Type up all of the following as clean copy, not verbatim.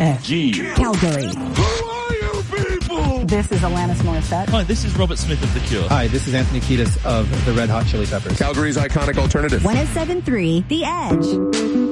KG. Calgary. Who are you people? This is Alanis Morissette. Hi, this is Robert Smith of The Cure. Hi, this is Anthony Kiedis of the Red Hot Chili Peppers. Calgary's iconic alternative. 107.3 The Edge.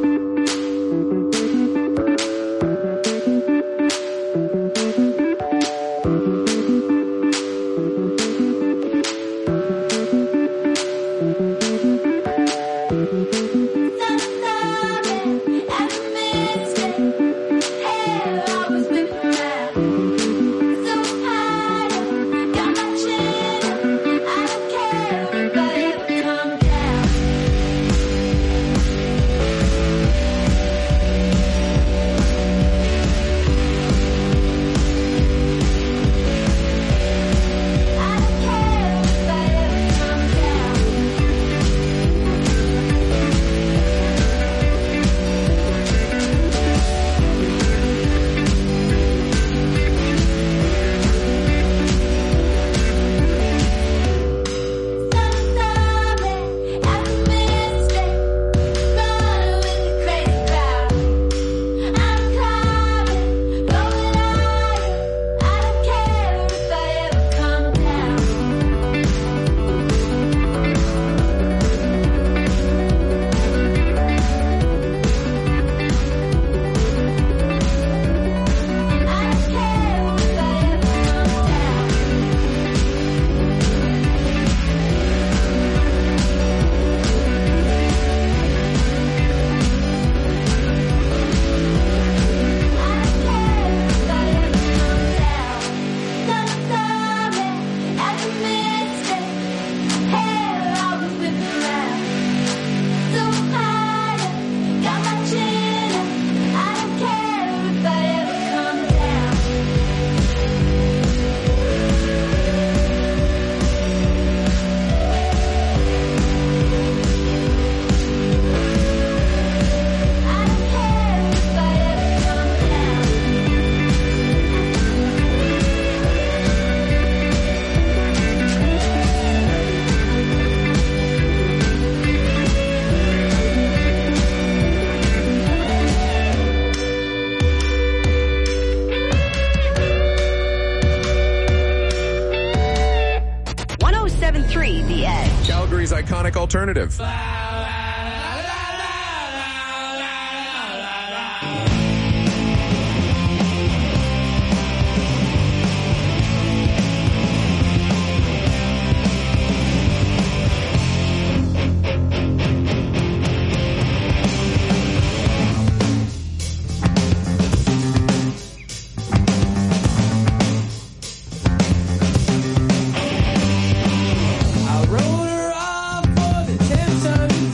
Calgary's iconic alternative. I wrote her off for the 10 Sunday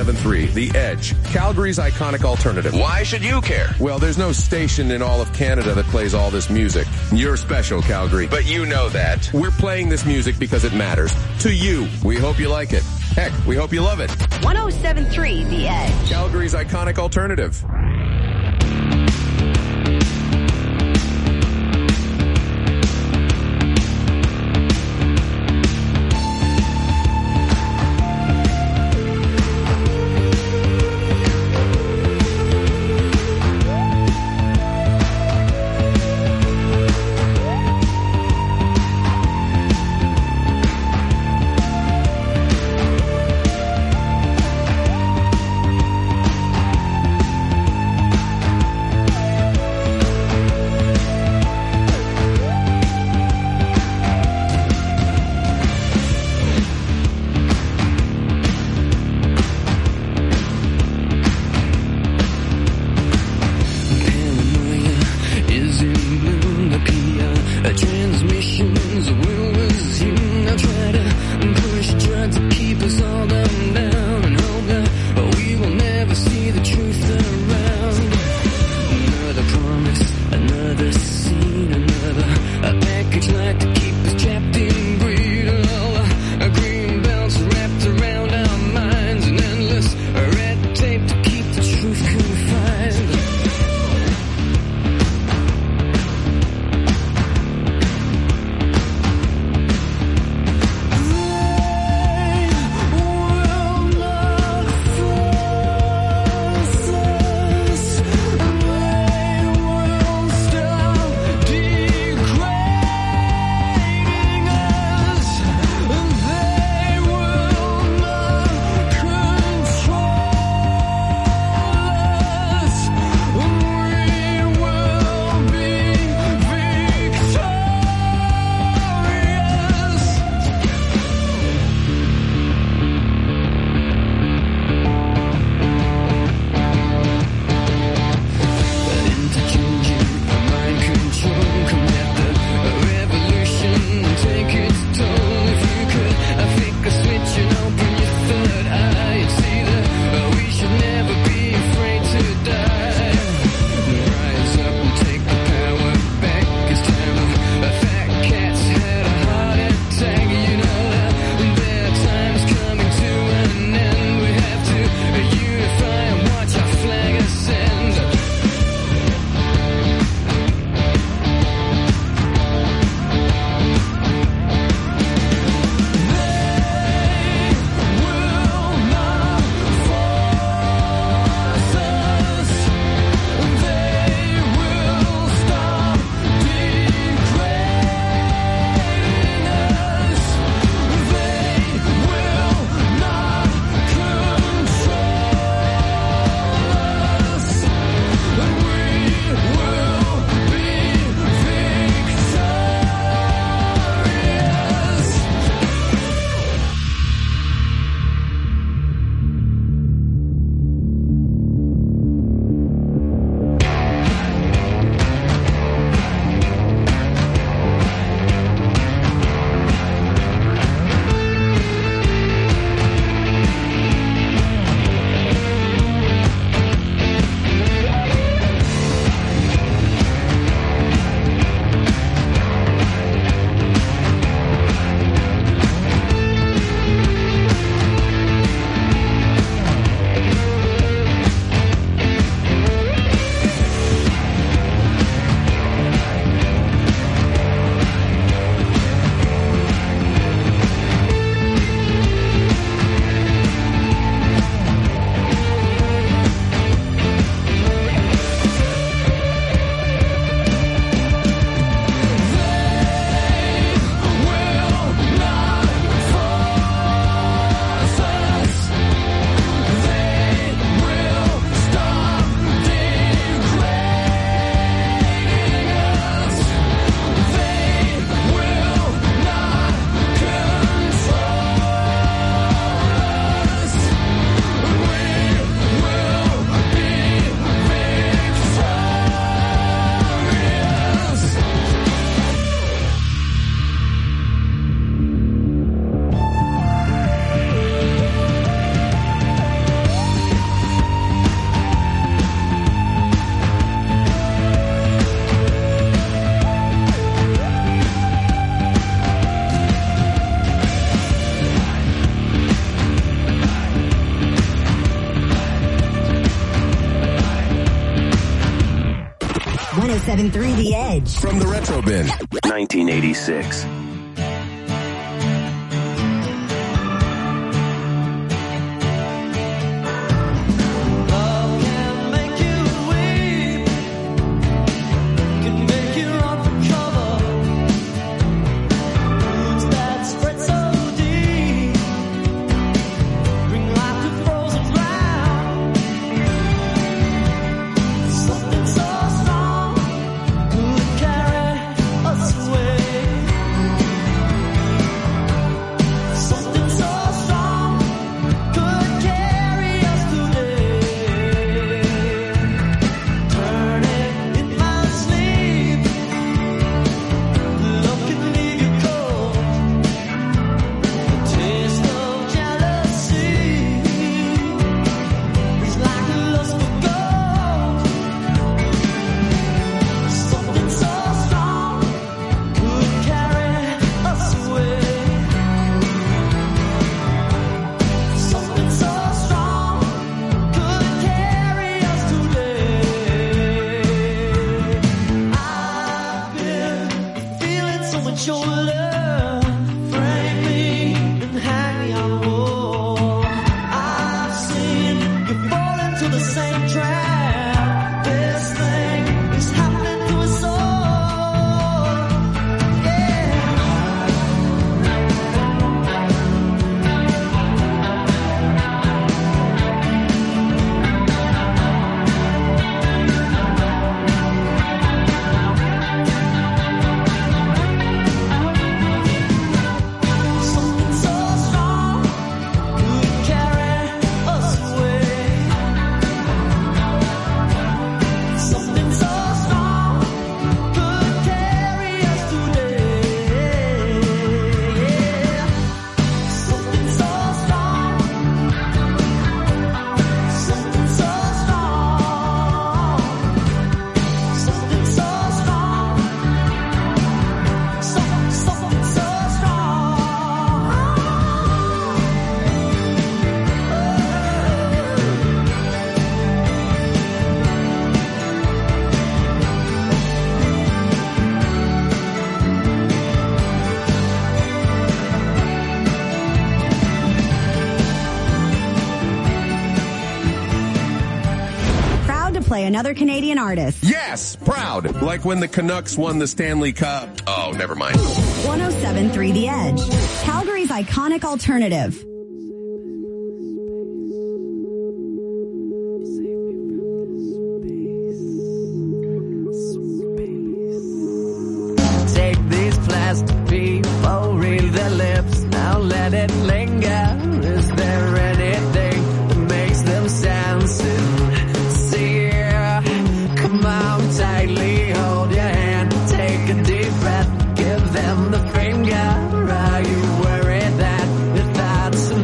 107.3 The Edge, Calgary's iconic alternative. Why should you care? Well, there's no station in all of Canada that plays all this music. You're special, Calgary. But you know that. We're playing this music because it matters. To you. We hope you like it. Heck, we hope you love it. 107.3 The Edge. Calgary's iconic alternative. 107.3 The Edge. From the Retro Bin. 1986. Another Canadian artist. Yes, proud. Like when the Canucks won the Stanley Cup. Oh, never mind. 107.3 The Edge. Calgary's iconic alternative. Take these plastic people, read their lips, now let it linger. Is there anything that makes them sincere? Come on, tightly hold your hand, take a deep breath, give them the finger. Are you worried that if that's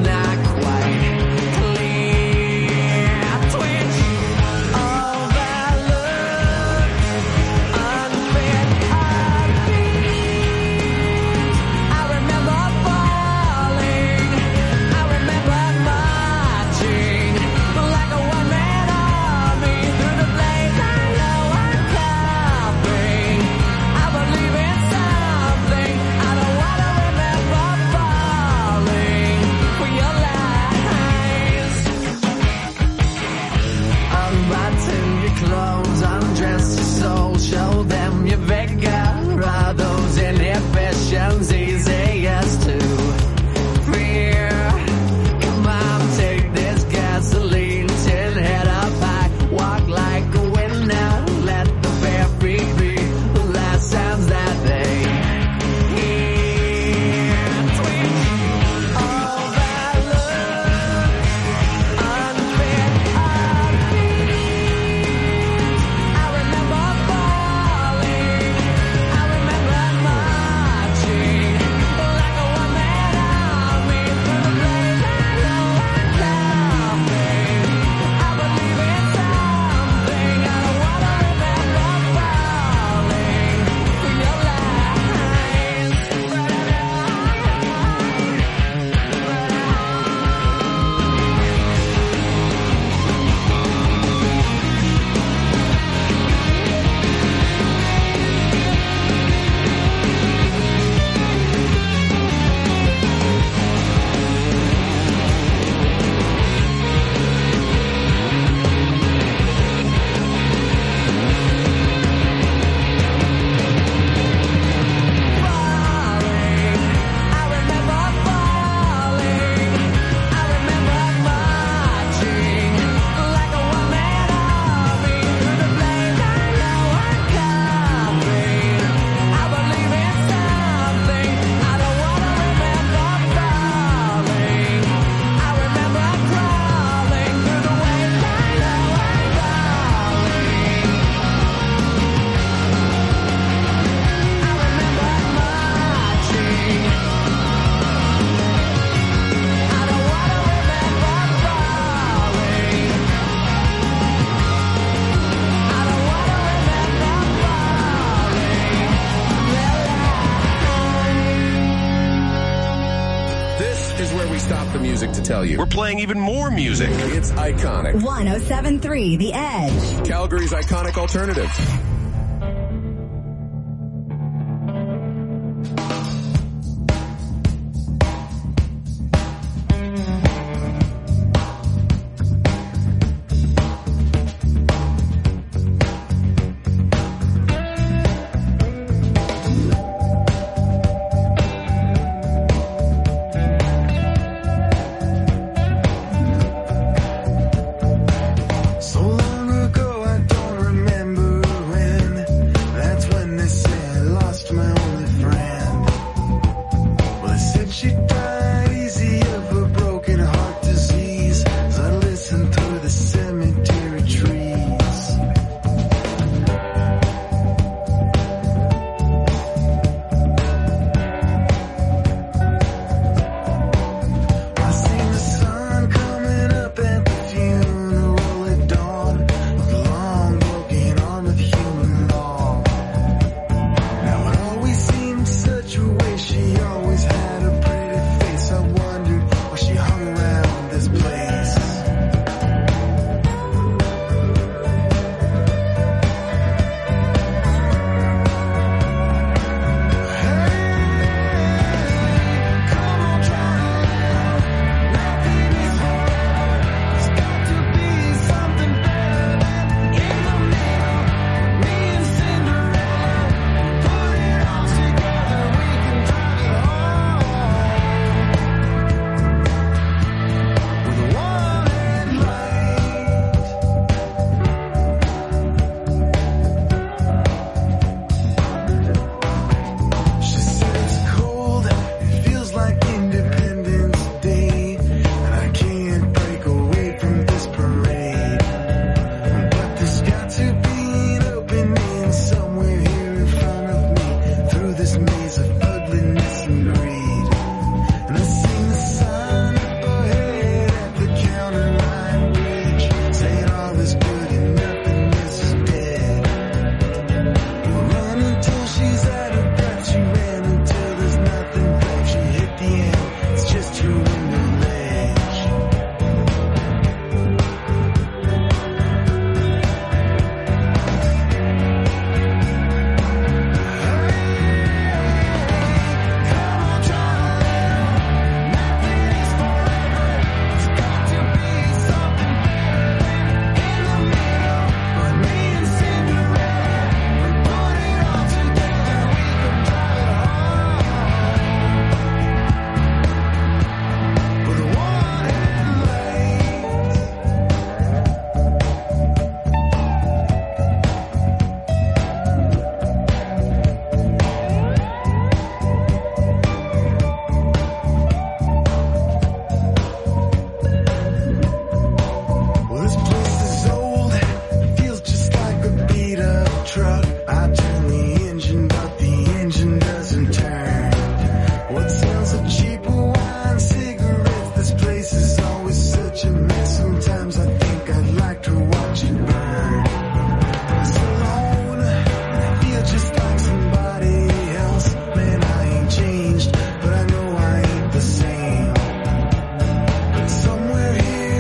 music to tell you. We're playing even more music. It's iconic. 107.3 The Edge. Calgary's iconic alternative.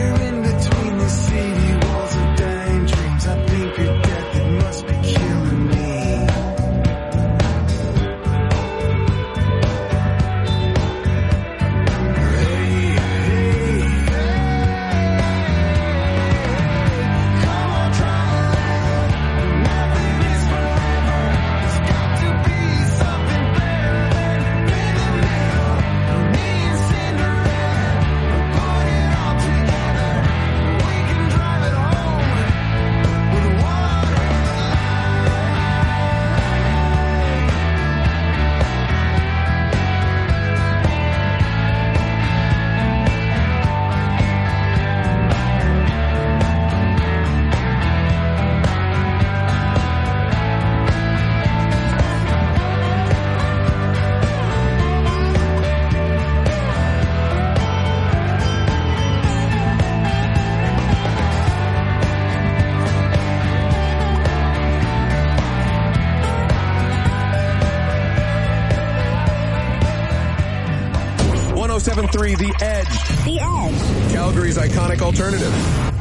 Killing 107.3 The Edge. The Edge. Calgary's iconic alternative.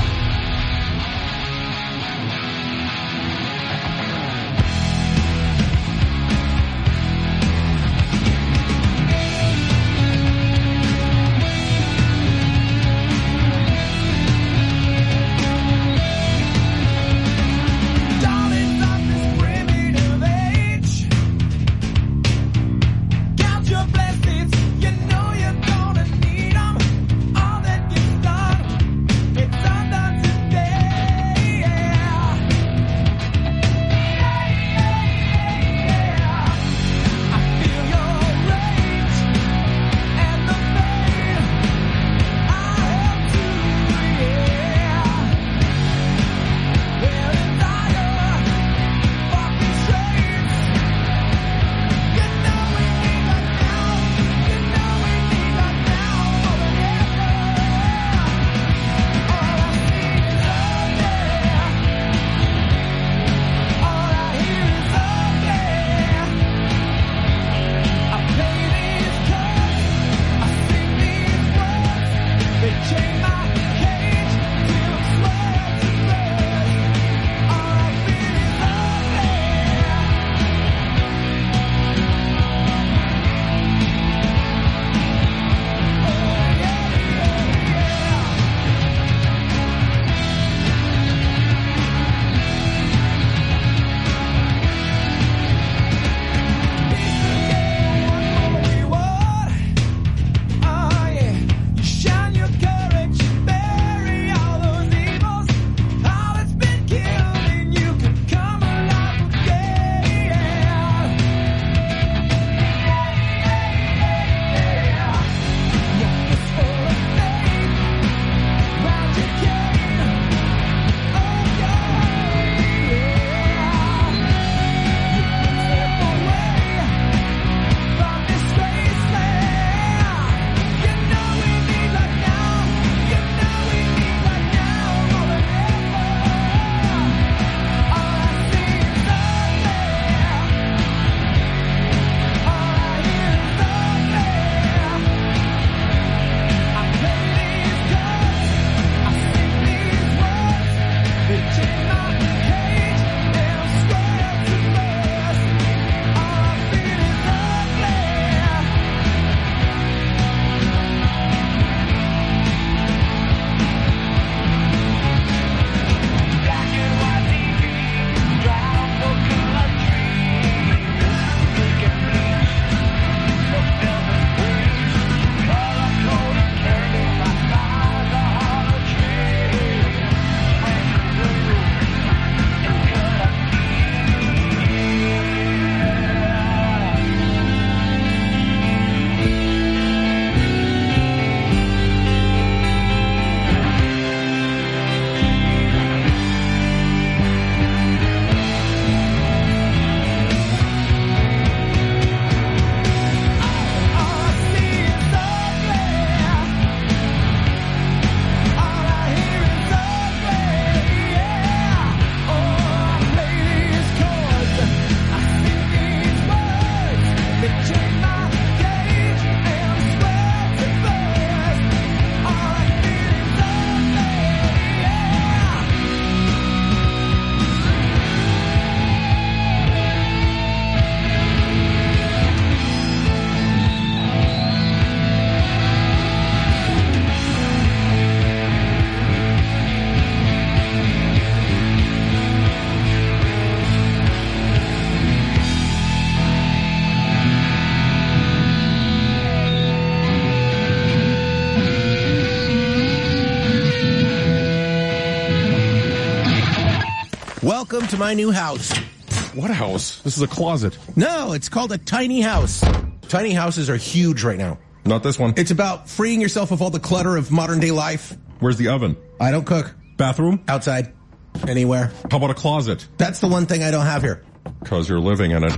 Welcome to my new house. What house? This is a closet. No, it's called a tiny house. Tiny houses are huge right now. Not this one. It's about freeing yourself of all the clutter of modern day life. Where's the oven? I don't cook. Bathroom? Outside. Anywhere. How about a closet? That's the one thing I don't have here. Because you're living in it.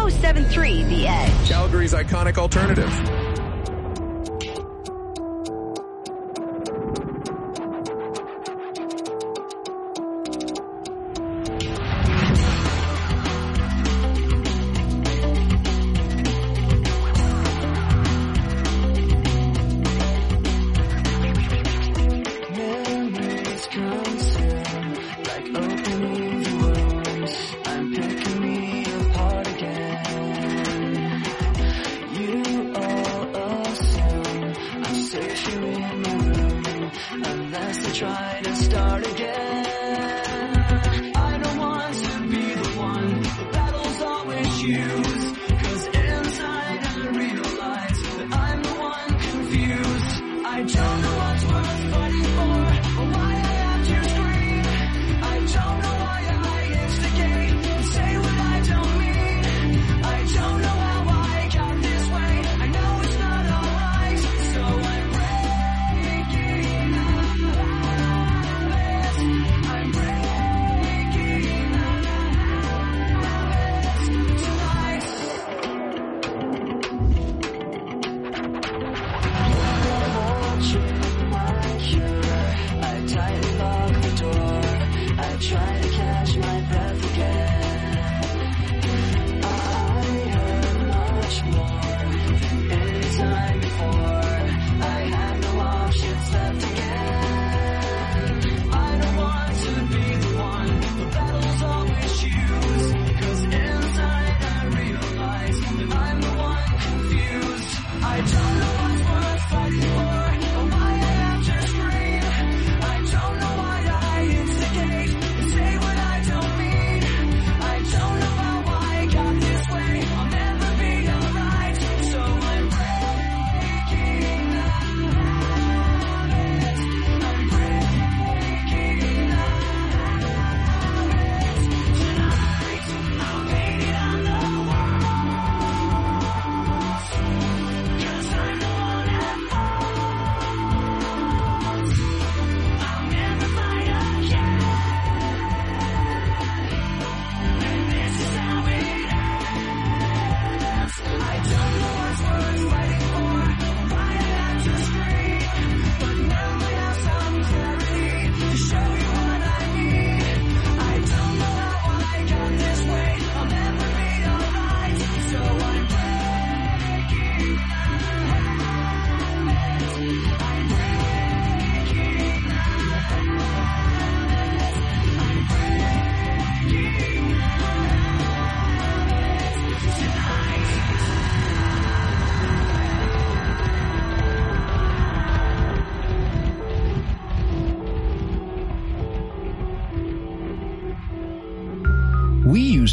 107.3 The Edge. Calgary's iconic alternative.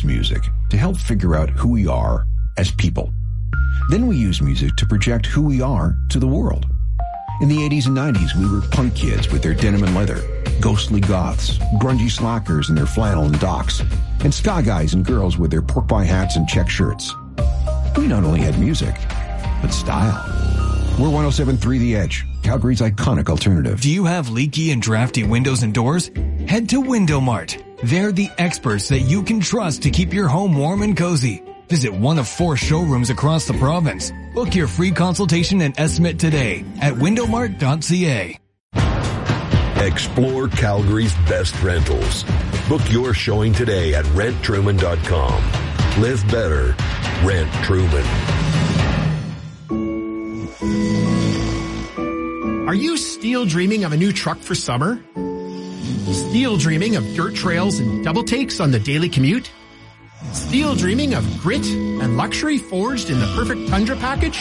music to help figure out who we are as people. Then we use music to project who we are to the world. In the 80s and 90s, we were punk kids with their denim and leather, ghostly goths, grungy slackers in their flannel and docks, and ska guys and girls with their pork pie hats and check shirts. We not only had music, but style. We're 107.3 The Edge, Calgary's iconic alternative. Do you have leaky and drafty windows and doors? Head to Window Mart. They're the experts that you can trust to keep your home warm and cozy. Visit one of 4 showrooms across the province. Book your free consultation and estimate today at windowmart.ca. Explore Calgary's best rentals. Book your showing today at renttruman.com. Live better. Rent Truman. Are you still dreaming of a new truck for summer? Still dreaming of dirt trails and double takes on the daily commute? Still dreaming of grit and luxury forged in the perfect Tundra package?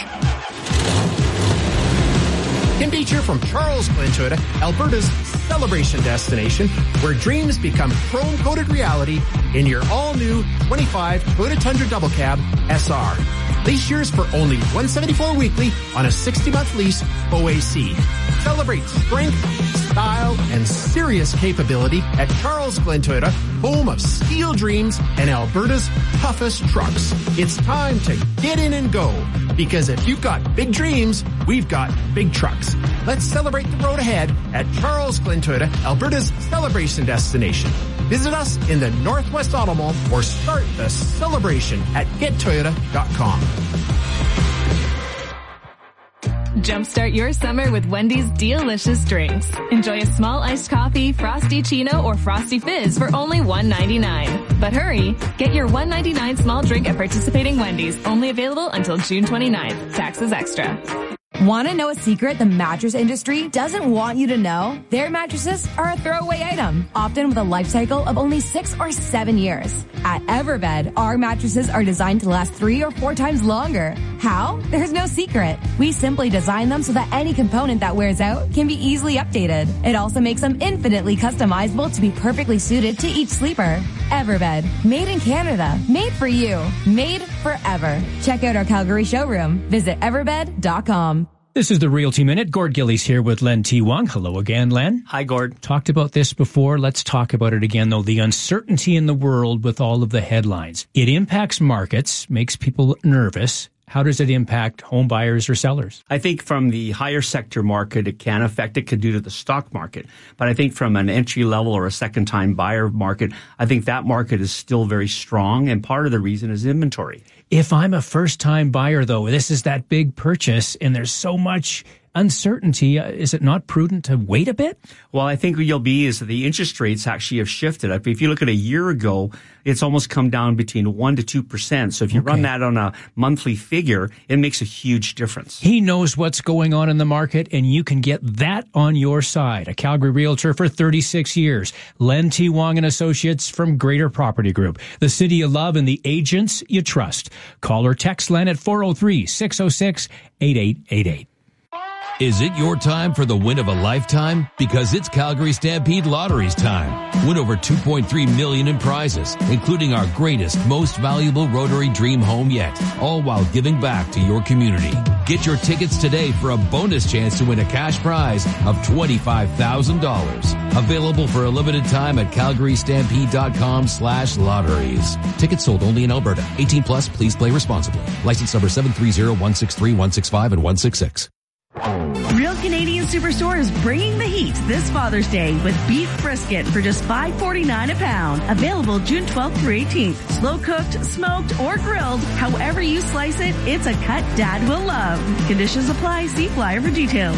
Kim Beach here from Charles Glen Toyota, Alberta's celebration destination, where dreams become chrome-coated reality in your all-new 25 Toyota Tundra Double Cab SR. Lease yours for only $174 weekly on a 60-month lease OAC. Celebrate strength, style, and serious capability at Charles Glen Toyota, home of steel dreams and Alberta's toughest trucks. It's time to get in and go, because if you've got big dreams, we've got big trucks. Let's celebrate the road ahead at Charles Glen Toyota, Alberta's celebration destination. Visit us in the Northwest Auto Mall or start the celebration at gettoyota.com. Jumpstart your summer with Wendy's delicious drinks. Enjoy a small iced coffee, Frosty Chino, or Frosty Fizz for only $1.99. But hurry, get your $1.99 small drink at participating Wendy's, only available until June 29th. Taxes extra. Want to know a secret the mattress industry doesn't want you to know? Their mattresses are a throwaway item, often with a life cycle of only 6 or 7 years. At Everbed, our mattresses are designed to last 3 or 4 times longer. How? There's no secret. We simply design them so that any component that wears out can be easily updated. It also makes them infinitely customizable to be perfectly suited to each sleeper. Everbed, made in Canada, made for you, made forever. Check out our Calgary showroom. Visit everbed.com. This is the Realty Minute. Gord Gillies here with Len T. Wong. Hello again, Len. Hi, Gord. Talked about this before. Let's talk about it again, though. The uncertainty in the world with all of the headlines. It impacts markets, makes people nervous. How does it impact home buyers or sellers? I think from the higher sector market, it can affect it, could do to the stock market. But I think from an entry level or a second time buyer market, I think that market is still very strong. And part of the reason is inventory. If I'm a first time buyer, though, this is that big purchase and there's so much uncertainty, is it not prudent to wait a bit? Well, I think what you'll be is that the interest rates actually have shifted. If you look at a year ago, it's almost come down between 1 to 2%. So if you run that on a monthly figure, it makes a huge difference. He knows what's going on in the market, and you can get that on your side. A Calgary realtor for 36 years. Len T. Wong and Associates from Greater Property Group. The city you love and the agents you trust. Call or text Len at 403-606-8888. Is it your time for the win of a lifetime? Because it's Calgary Stampede Lottery's time. Win over $2.3 million in prizes, including our greatest, most valuable Rotary Dream Home yet, all while giving back to your community. Get your tickets today for a bonus chance to win a cash prize of $25,000. Available for a limited time at calgarystampede.com/lotteries. Tickets sold only in Alberta. 18 plus, please play responsibly. License number 730-163-165 and 166. Real Canadian Superstore is bringing the heat this Father's Day with beef brisket for just $5.49 a pound. Available June 12th through 18th. Slow cooked, smoked, or grilled. However you slice it, it's a cut Dad will love. Conditions apply. See flyer for details.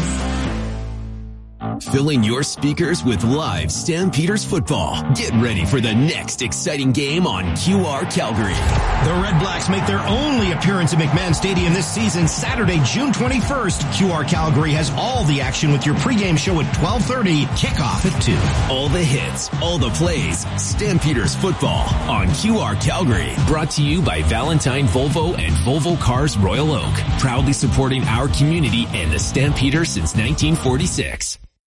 Filling your speakers with live Stampeders football. Get ready for the next exciting game on QR Calgary. The Red Blacks make their only appearance at McMahon Stadium this season, Saturday, June 21st. QR Calgary has all the action with your pregame show at 12:30, kickoff at 2. All the hits, all the plays, Stampeders football on QR Calgary. Brought to you by Valentine Volvo and Volvo Cars Royal Oak. Proudly supporting our community and the Stampeders since 1946.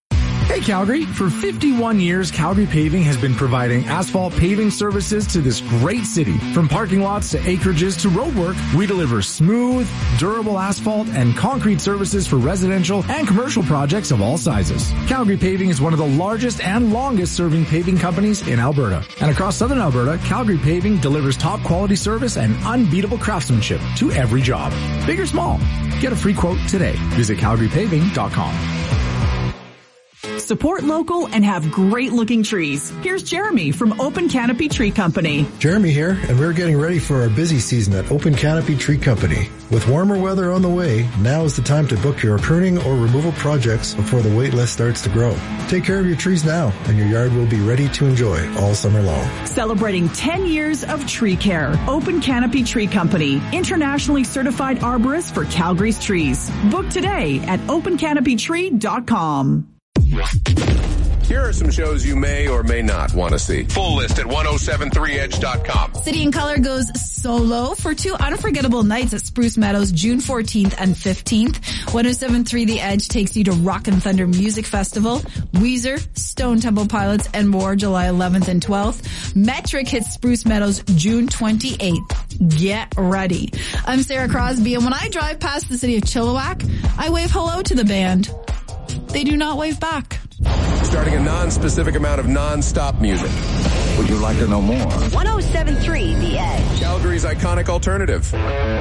Hey Calgary, for 51 years, Calgary Paving has been providing asphalt paving services to this great city. From parking lots to acreages to roadwork, we deliver smooth, durable asphalt and concrete services for residential and commercial projects of all sizes. Calgary Paving is one of the largest and longest serving paving companies in Alberta. And across southern Alberta, Calgary Paving delivers top quality service and unbeatable craftsmanship to every job. Big or small, get a free quote today. Visit calgarypaving.com. Support local and have great looking trees. Here's Jeremy from Open Canopy Tree Company. Jeremy here, and we're getting ready for our busy season at Open Canopy Tree Company. With warmer weather on the way, now is the time to book your pruning or removal projects before the wait list starts to grow. Take care of your trees now, and your yard will be ready to enjoy all summer long. Celebrating 10 years of tree care. Open Canopy Tree Company, internationally certified arborist for Calgary's trees. Book today at opencanopytree.com. Here are some shows you may or may not want to see. Full list at 1073edge.com. City and Color goes solo for 2 unforgettable nights at Spruce Meadows, June 14th and 15th. 1073 The Edge takes you to Rock and Thunder Music Festival, Weezer, Stone Temple Pilots, and more July 11th and 12th. Metric hits Spruce Meadows June 28th. Get ready. I'm Sarah Crosby, and when I drive past the city of Chilliwack, I wave hello to the band. They do not wave back. Starting a non-specific amount of non-stop music. Would you like to know more? 1073 The Edge. Calgary's iconic alternative.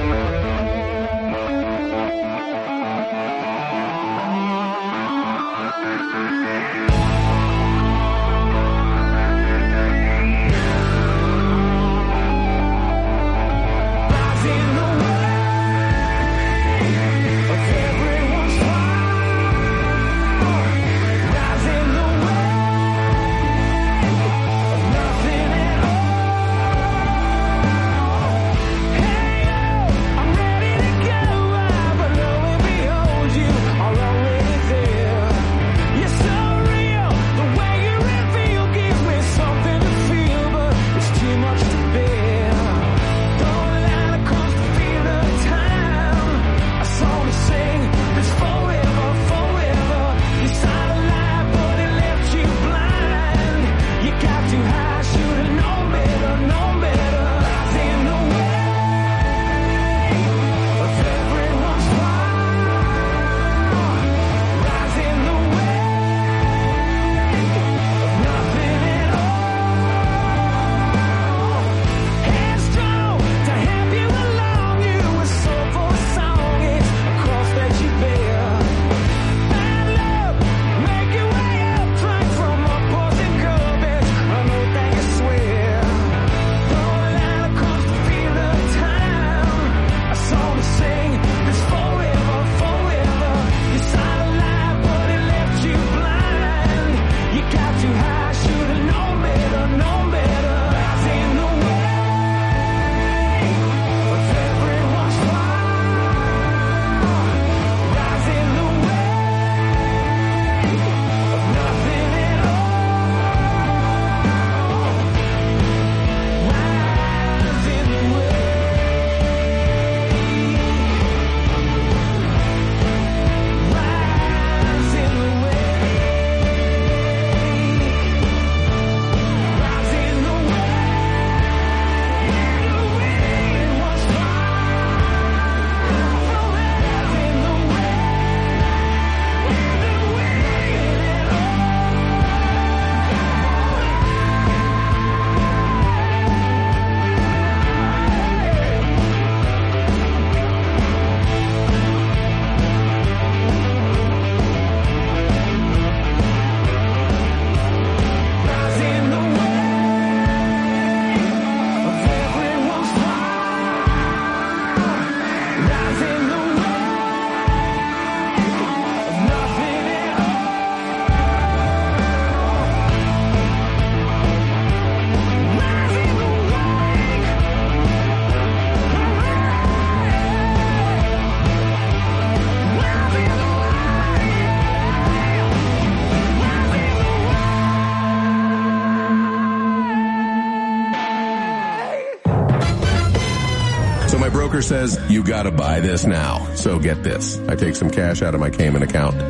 My broker says, you gotta buy this now. So get this. I take some cash out of my Cayman account.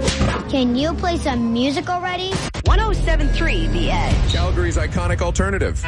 Can you play some music already? 107.3 The Edge. Calgary's iconic alternative.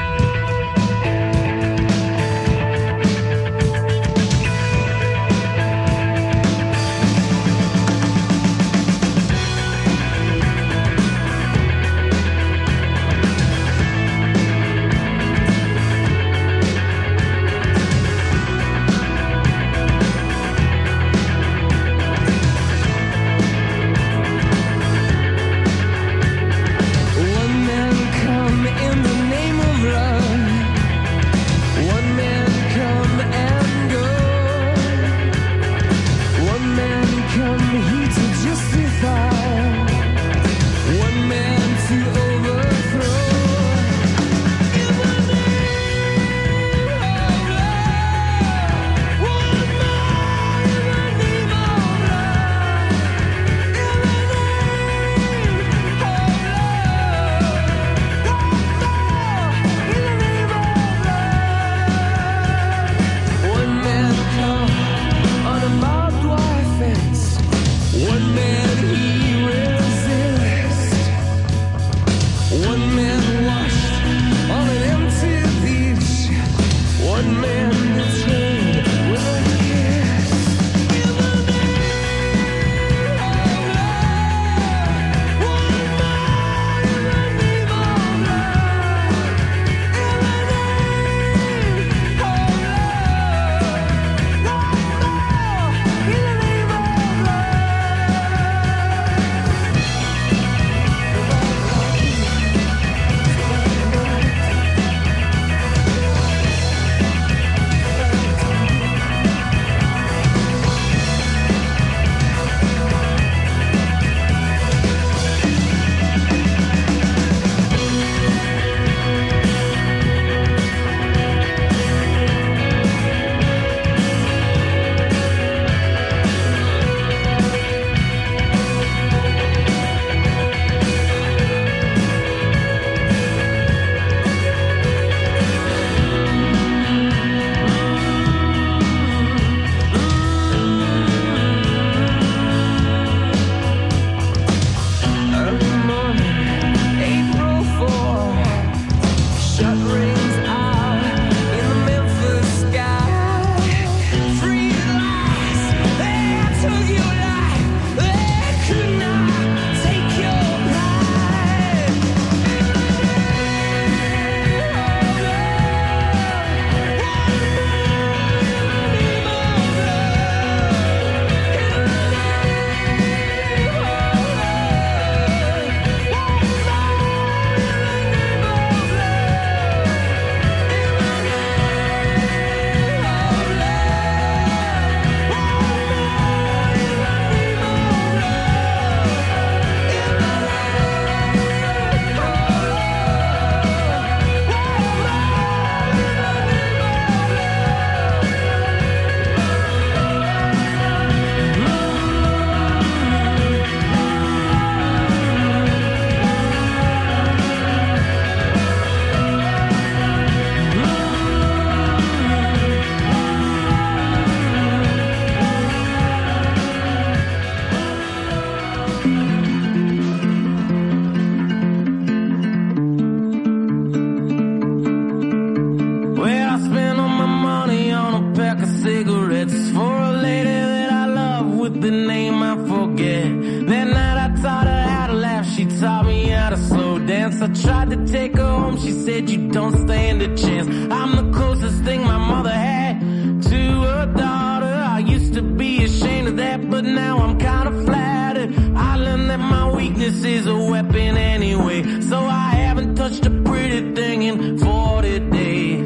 I tried to take her home, she said you don't stand a chance. I'm the closest thing my mother had to a daughter. I used to be ashamed of that, but now I'm kinda flattered. I learned that my weakness is a weapon anyway, so I haven't touched a pretty thing in 40 days.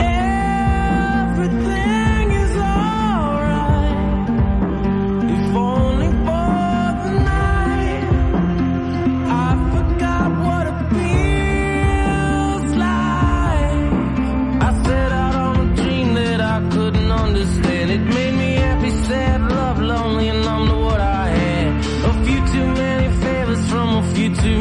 Everything is alright, if only for the night. I forgot what it feels like. I set out on a dream that I couldn't understand. It made me happy, sad, love, lonely, and numb to what I had. A few too many favors from a few too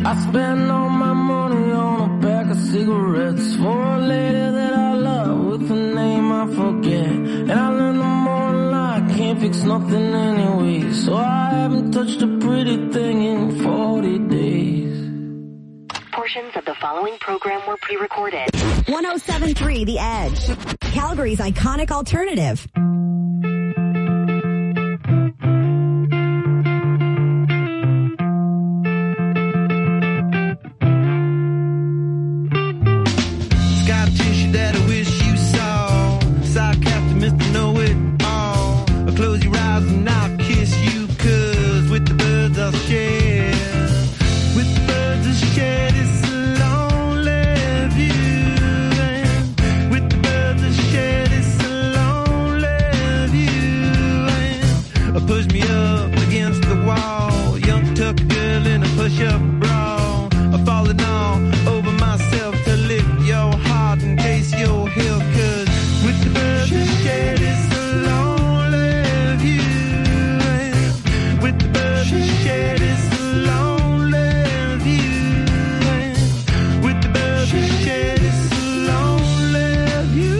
I spend all my money on a pack of cigarettes for a lady that I love with a name I forget. And I learned the morning light can't fix nothing anyway, so I haven't touched a pretty thing in 40 days. Portions of the following program were pre-recorded. 107.3 The Edge, Calgary's iconic alternative. That I wish you saw. Sarcastic Mr. Know-It-All. Close your eyes and I'll kiss you, 'cause with the birds I'll share. With the birds I'll share this lonely view. And with the birds I'll share this lonely view. And push me up against the wall. Young tuck girl in a push-up bra. Falling all over myself to lift your heart in case you're healed, 'cause with the birds we share this lonely view. With the birds we share this lonely view. With the birds we share this lonely view.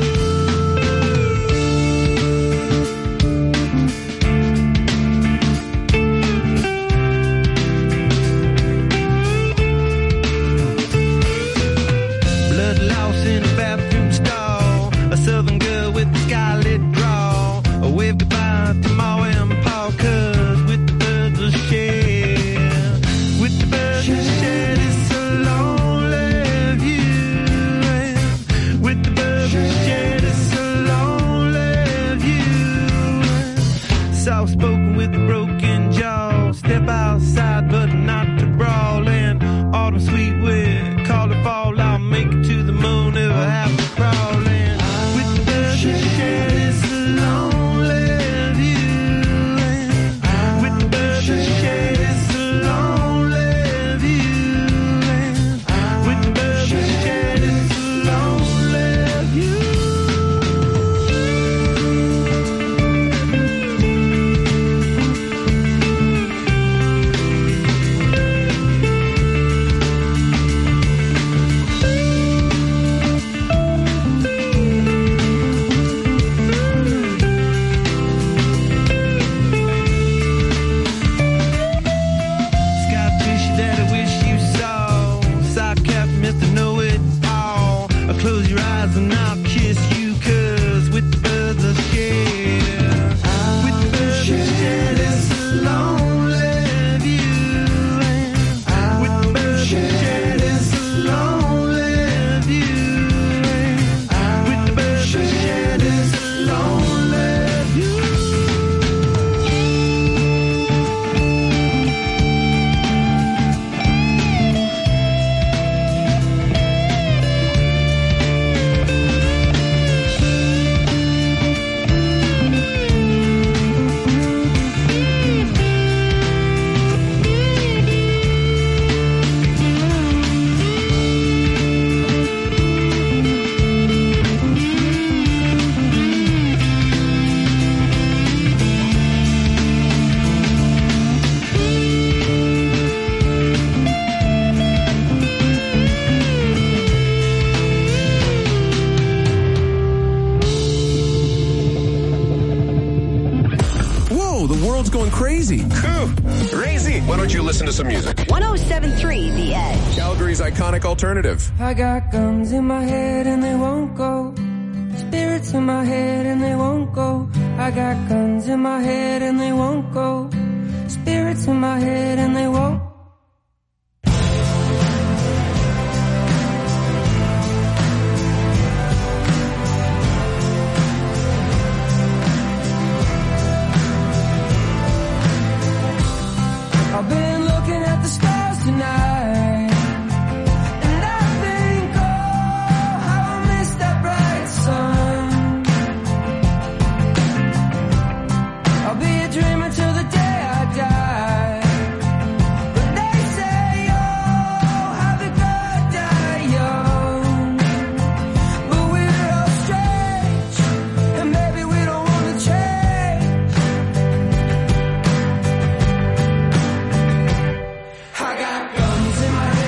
Lost in a bathroom stall, a southern girl with a scarlet draw. A wave goodbye to Ma and Pa, 'cause with the birds we'll share. With the birds we'll share this lonely view. With the birds we'll share this lonely view. Soft spoken with a broken jaw. Step outside but not to brawl. And autumn sweet wind, call it fall. I'll make it to the moon if I have to crawl in. With the birds we share this lonely view. With the birds we share this lonely view. With the birds we share this lonely view. Close your eyes and I'll kiss you, 'cause with the birds I'll share. With the birds I'll share this lonely view. With the birds I'll share this lonely view. With the birds I'll share this lonely view. Going crazy. Crazy. Why don't you listen to some music? 107.3 The Edge. Calgary's iconic alternative. I got guns in my head and they won't go. Spirits in my head and they won't go. I got guns in my head and they won't go. Spirits in my head and they won't. I've been looking at the stars tonight, and I think, oh, how I missed that bright sun. I'll be a dreamer till the day I die. But they say, oh, have a good die young. But we're all strange, and maybe we don't want to change. I got guns in my head.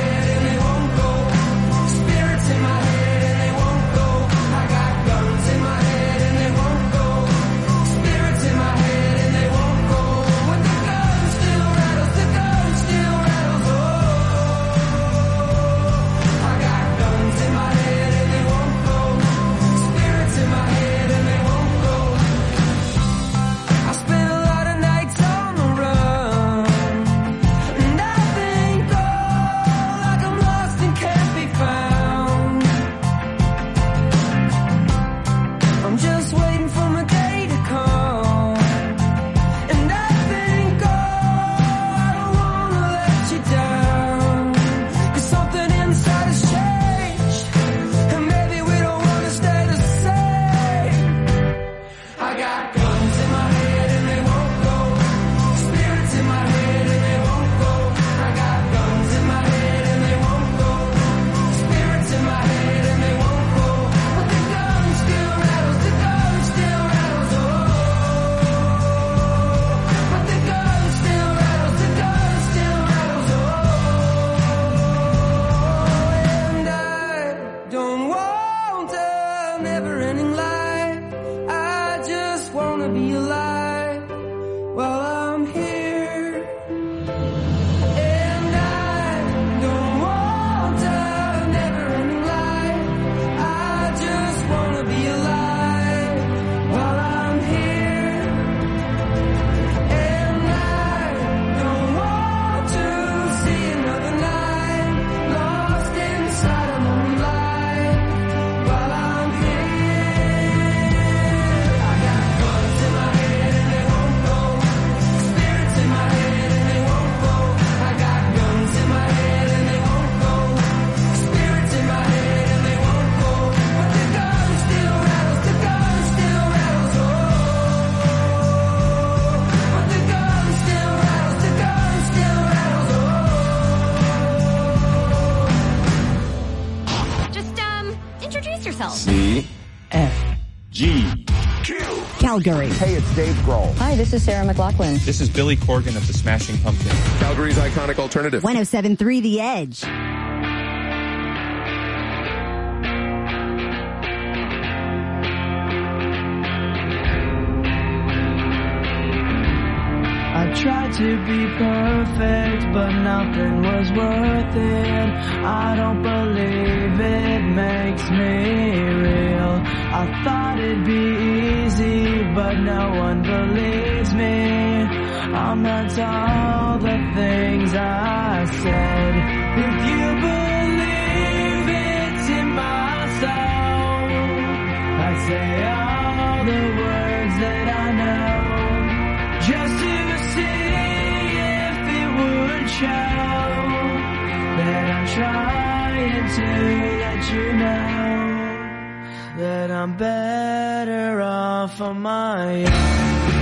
help. C F G Calgary. Hey, it's Dave Grohl. Hi, this is Sarah McLachlan. This is Billy Corgan of the Smashing Pumpkins. Calgary's iconic alternative. 107.3 The Edge. I tried to be perfect, but nothing was worth it. I don't believe it makes me real. I thought it'd be easy, but no one believes me. I'm not all the things I said. If you believe it's in my soul, I'd say all the words that I know, just to see if it would show that I'm trying to let you know that I'm better off on my own.